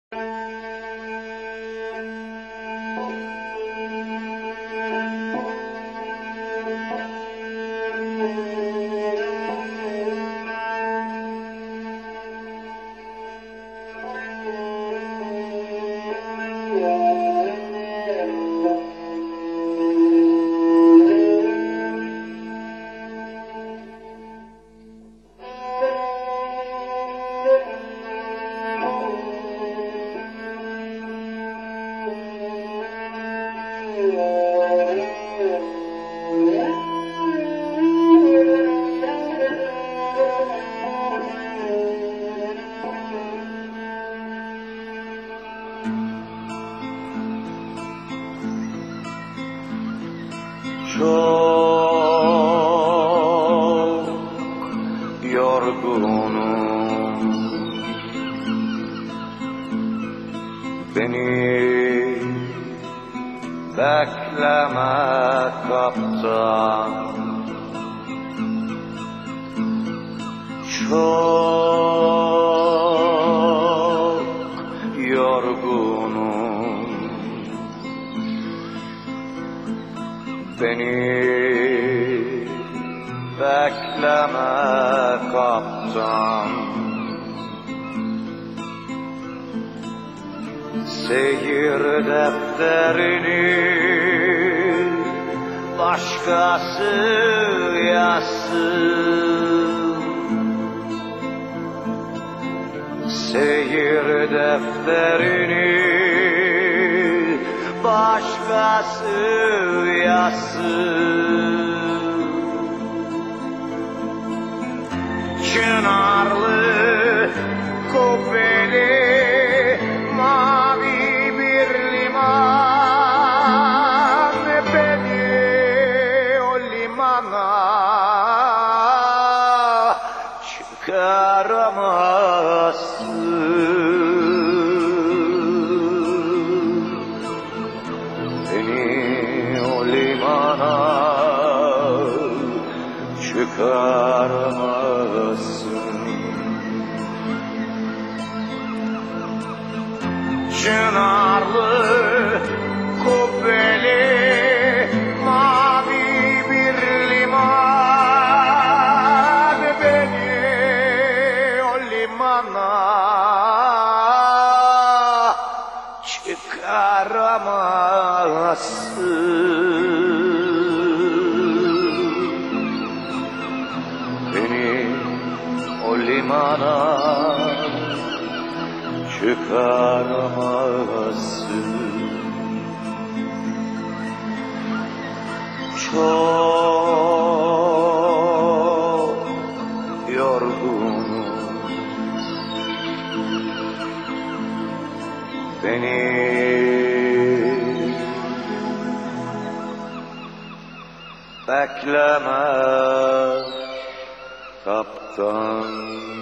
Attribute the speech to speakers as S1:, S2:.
S1: Çok yorgunum, beni bekleme kaptan. Çok yorgunum, beni bekleme kaptan. Seyir defterini başkası yazsın. Seyir defterini başkası yazsın. Çınarlı, kubbeli, mavi bir liman, beni o limana çıkaramazsın. Beni o limana çıkaramazsın. Çınarlı, kubbeli, mavi bir liman, beni o limana çıkaramazsın. Beni o limana çıkaramazsın. Çok yorgunum, beni bekleme kaptan.